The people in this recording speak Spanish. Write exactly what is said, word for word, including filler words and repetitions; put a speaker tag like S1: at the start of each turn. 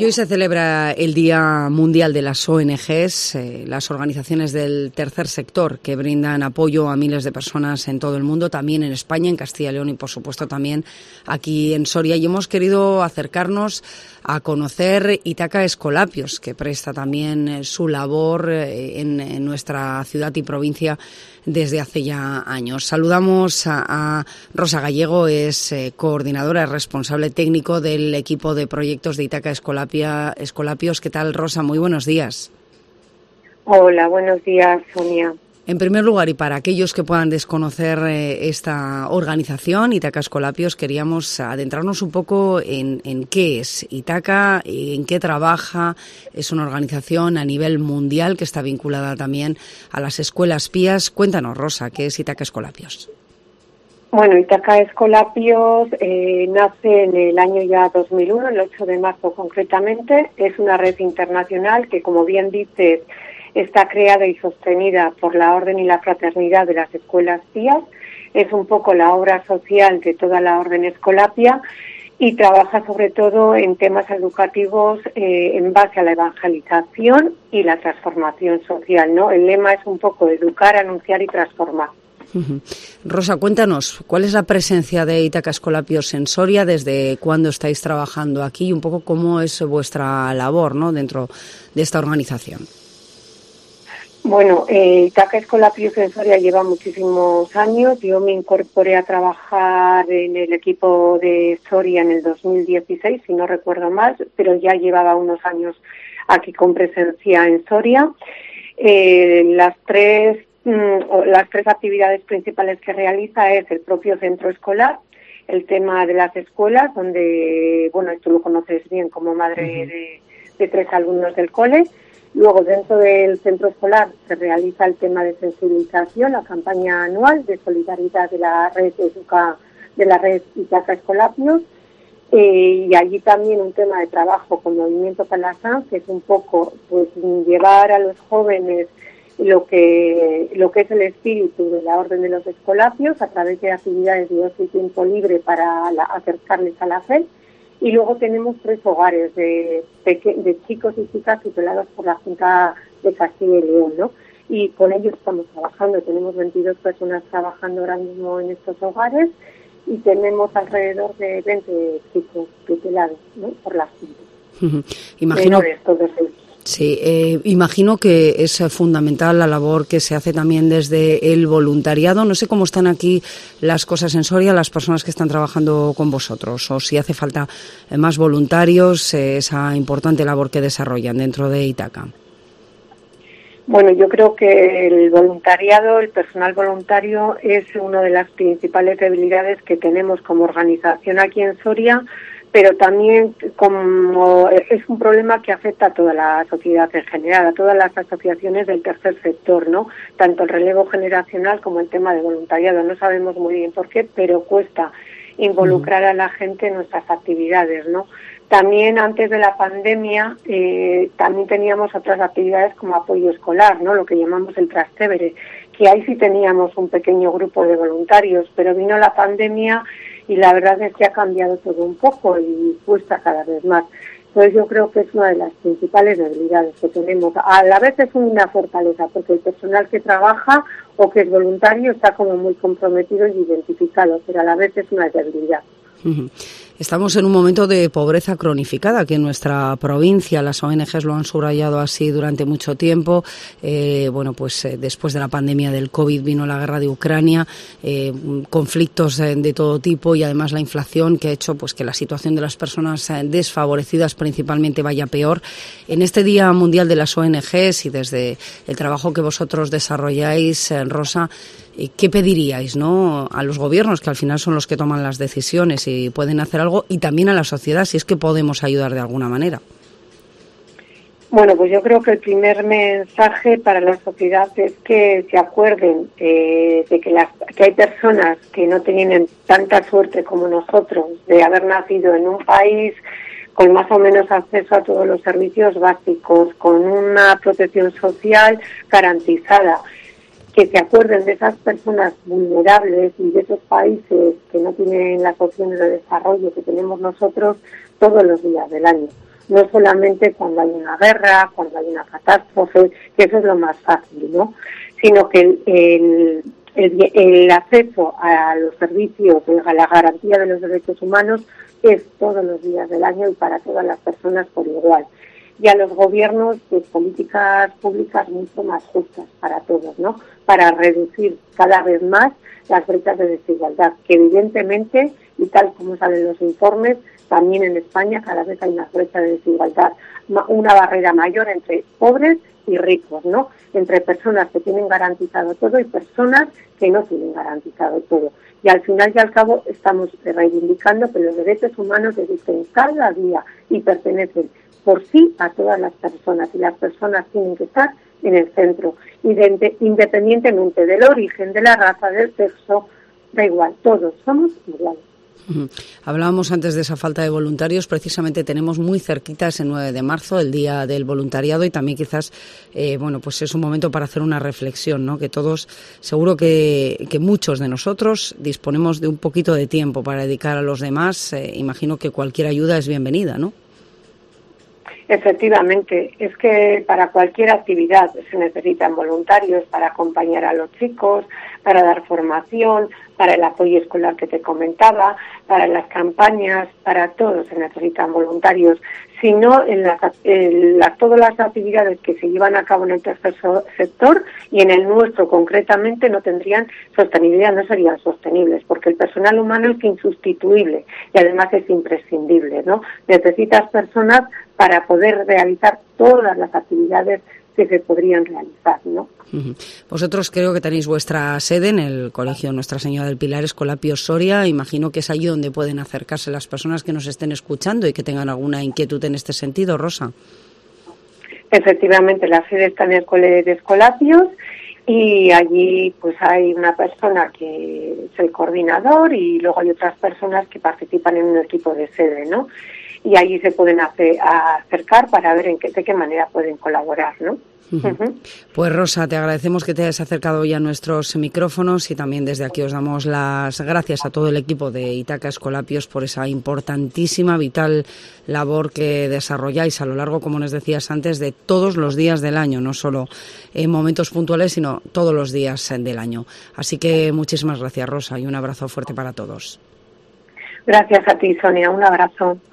S1: Y hoy se celebra el Día Mundial de las O N Ges, eh, las organizaciones del tercer sector que brindan apoyo a miles de personas en todo el mundo, también en España, en Castilla y León y, por supuesto, también aquí en Soria. Y hemos querido acercarnos a conocer Ítaca Escolapios, que presta también eh, su labor eh, en, en nuestra ciudad y provincia desde hace ya años. Saludamos a, a Rosa Gallego, es eh, coordinadora, es responsable técnico del equipo de proyectos de Ítaca Escolapia, Escolapios. ¿Qué tal, Rosa? Muy buenos días.
S2: Hola, buenos días, Sonia.
S1: En primer lugar, y para aquellos que puedan desconocer eh, esta organización, Ítaca Escolapios, queríamos adentrarnos un poco en, en qué es Ítaca, en qué trabaja. Es una organización a nivel mundial que está vinculada también a las escuelas pías. Cuéntanos, Rosa, ¿qué es Ítaca Escolapios?
S2: Bueno, Ítaca Escolapios eh, nace en el año ya dos mil uno, el ocho de marzo concretamente. Es una red internacional que, como bien dices, está creada y sostenida por la Orden y la Fraternidad de las Escuelas Pías. Es un poco la obra social de toda la Orden Escolapia y trabaja sobre todo en temas educativos eh, en base a la evangelización y la transformación social, ¿no? El lema es un poco educar, anunciar y transformar.
S1: Uh-huh. Rosa, cuéntanos, ¿cuál es la presencia de Ítaca Escolapios en Soria? ¿Desde cuándo estáis trabajando aquí? Y un poco cómo es vuestra labor, ¿no?, dentro de esta organización.
S2: Bueno, eh, Ítaca Escolapios en Soria lleva muchísimos años. Yo me incorporé a trabajar en el equipo de Soria en el dos mil dieciséis, si no recuerdo mal, pero ya llevaba unos años aquí con presencia en Soria. Eh, las tres mm, las tres actividades principales que realiza es el propio centro escolar, el tema de las escuelas, donde, bueno, tú lo conoces bien como madre uh-huh. de, de tres alumnos del cole. Luego, dentro del centro escolar se realiza el tema de sensibilización, la campaña anual de solidaridad de la red Educa, de la red Ítaca Escolapios, eh, y allí también un tema de trabajo con Movimiento Palasán, que es un poco pues llevar a los jóvenes lo que lo que es el espíritu de la Orden de los Escolapios a través de actividades de ocio y tiempo libre para la, acercarles a la fe. Y luego tenemos tres hogares de, de chicos y chicas tutelados por la Junta de Castilla y León, ¿no? Y con ellos estamos trabajando. Tenemos veintidós personas trabajando ahora mismo en estos hogares y tenemos alrededor de veinte chicos tutelados, ¿no?, por la Junta.
S1: Uh-huh. Imagino.
S2: Todos ellos.
S1: Sí, eh, imagino que es fundamental la labor que se hace también desde el voluntariado. No sé cómo están aquí las cosas en Soria, las personas que están trabajando con vosotros, o si hace falta más voluntarios, eh, esa importante labor que desarrollan dentro de Ítaca.
S2: Bueno, yo creo que el voluntariado, el personal voluntario, es una de las principales debilidades que tenemos como organización aquí en Soria, pero también como es un problema que afecta a toda la sociedad en general, a todas las asociaciones del tercer sector, ¿no? Tanto el relevo generacional como el tema de voluntariado. No sabemos muy bien por qué, pero cuesta involucrar a la gente en nuestras actividades, ¿no? También antes de la pandemia eh, también teníamos otras actividades como apoyo escolar, ¿no?, lo que llamamos el Trastevere, que ahí sí teníamos un pequeño grupo de voluntarios, pero vino la pandemia y la verdad es que ha cambiado todo un poco y cuesta cada vez más. Entonces yo creo que es una de las principales debilidades que tenemos. A la vez es una fortaleza, porque el personal que trabaja o que es voluntario está como muy comprometido y identificado, pero a la vez es una debilidad.
S1: Uh-huh. Estamos en un momento de pobreza cronificada que en nuestra provincia las O N Ges lo han subrayado así durante mucho tiempo. Eh, bueno, pues eh, después de la pandemia del COVID vino la guerra de Ucrania, eh, conflictos eh, de todo tipo y además la inflación que ha hecho pues que la situación de las personas eh, desfavorecidas principalmente vaya peor. En este Día Mundial de las O N Ges y desde el trabajo que vosotros desarrolláis, eh, Rosa, ¿qué pediríais, no, a los gobiernos, que al final son los que toman las decisiones y pueden hacer algo, y también a la sociedad, si es que podemos ayudar de alguna manera?
S2: Bueno, pues yo creo que el primer mensaje para la sociedad es que se acuerden eh, de que, las, que hay personas que no tienen tanta suerte como nosotros de haber nacido en un país con más o menos acceso a todos los servicios básicos, con una protección social garantizada. Que se acuerden de esas personas vulnerables y de esos países que no tienen las opciones de desarrollo que tenemos nosotros todos los días del año. no solamente cuando hay una guerra, cuando hay una catástrofe, que eso es lo más fácil, ¿no? Sino que el, el, el, el acceso a los servicios, a la garantía de los derechos humanos es todos los días del año y para todas las personas por igual. Y a los gobiernos, pues políticas públicas mucho más justas para todos, ¿no? Para reducir cada vez más las brechas de desigualdad, que evidentemente, y tal como salen los informes, también en España cada vez hay una brecha de desigualdad, una barrera mayor entre pobres y ricos, ¿no? Entre personas que tienen garantizado todo y personas que no tienen garantizado todo. Y al final y al cabo estamos reivindicando que los derechos humanos existen cada día y pertenecen por sí a todas las personas, y las personas tienen que estar en el centro, independientemente del origen, de la raza, del sexo, da igual, todos somos iguales.
S1: Uh-huh. Hablábamos antes de esa falta de voluntarios, precisamente tenemos muy cerquita ese nueve de marzo, el Día del Voluntariado, y también quizás, eh, bueno, pues es un momento para hacer una reflexión, ¿no? Que todos, seguro que, que muchos de nosotros disponemos de un poquito de tiempo para dedicar a los demás, eh, imagino que cualquier ayuda es bienvenida, ¿no?
S2: Efectivamente, es que para cualquier actividad se necesitan voluntarios para acompañar a los chicos, para dar formación, para el apoyo escolar que te comentaba, para las campañas, para todo se necesitan voluntarios. Si no, en las, en las, todas las actividades que se llevan a cabo en el tercer sector y en el nuestro concretamente no tendrían sostenibilidad, no serían sostenibles, porque el personal humano es insustituible y además es imprescindible, ¿no? Necesitas personas para poder realizar todas las actividades que se podrían realizar, ¿no?
S1: Uh-huh. Vosotros creo que tenéis vuestra sede en el Colegio Nuestra Señora del Pilar, Escolapios Soria. Imagino que es allí donde pueden acercarse las personas que nos estén escuchando y que tengan alguna inquietud en este sentido, Rosa.
S2: Efectivamente, la sede está en el Colegio de Escolapios y allí pues hay una persona que es el coordinador y luego hay otras personas que participan en un equipo de sede, ¿no? Y allí se pueden hacer, acercar para ver en qué, de qué manera pueden colaborar, ¿no?
S1: Uh-huh. Uh-huh. Pues Rosa, te agradecemos que te hayas acercado ya a nuestros micrófonos y también desde aquí os damos las gracias a todo el equipo de Ítaca Escolapios por esa importantísima, vital labor que desarrolláis a lo largo, como nos decías antes, de todos los días del año, no solo en momentos puntuales, sino todos los días del año. Así que muchísimas gracias, Rosa, y un abrazo fuerte para todos.
S2: Gracias a ti, Sonia, un abrazo.